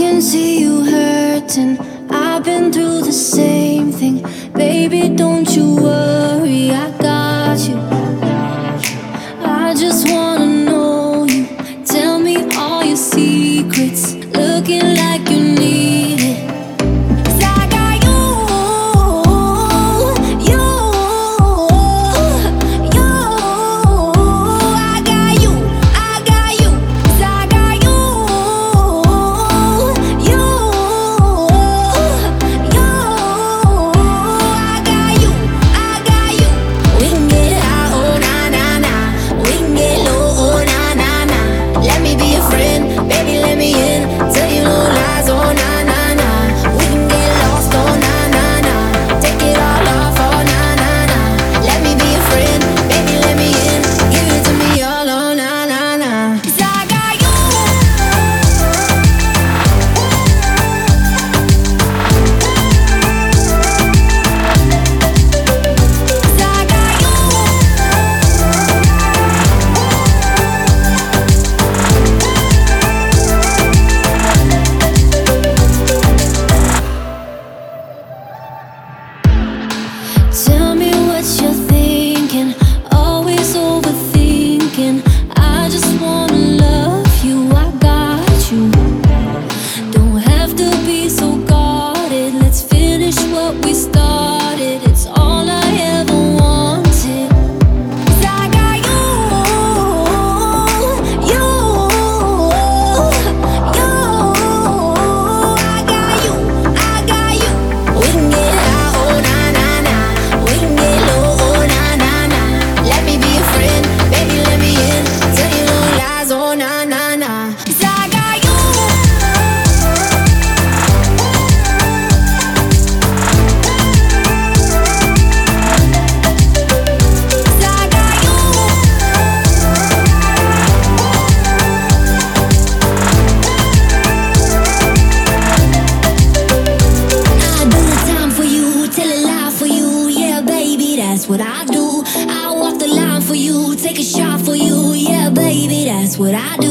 can see you hurting. I've been through the same thing. Baby, don't you worry, I got you. I just wanna know you. Tell me all your secrets. Looking like you need it. 'Cause I got you, you, you. I got you, I got you. 'Cause I got you, you, you. I got you, I got you. We can get high, oh na na na. We can get low, oh na na na. Let me be your friend, baby, let me in. Tell you no lies, oh na na na. We can get lost, oh na na na. Take it all off, oh na na na. Let me be your friend, baby, let me in. Give it to me all, oh na na na. 'Cause I got you. 'Cause I got you. Tell me what you're thinking, always overthinking. I just wanna love you, I got you. Don't have to be so guarded, let's finish what we started. It's all I ever wanted. 'Cause I got you, you, you. I got you, I got you. We can get high, oh na na na. We can get low, oh na na na. Let me be your friend, baby, let me in. Tell you no lies, oh na na na. 'Cause I got you. 'Cause I got you. I do the time for you, tell a lie for you, yeah, baby, that's what I do. I walk the line for you, take a shot for you, yeah, baby, that's what I do.